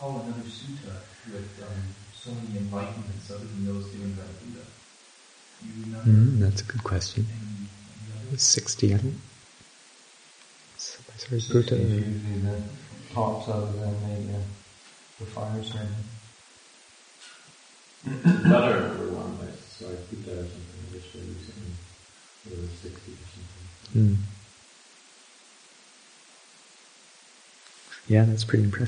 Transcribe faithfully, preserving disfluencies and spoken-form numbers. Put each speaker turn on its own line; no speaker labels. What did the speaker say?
recall another sutta with um, so many enlightenments other than those given by the Buddha. Do you remember?
Mm, that's a good question.
Any, any
Sixty, I don't. Sorry, Buddha.
Usually the tops other than the, uh, the fire ceremony.
Butter or one, like, so I put that or something, which way recently, it was sixty or something.
Mm. Yeah, that's pretty impressive.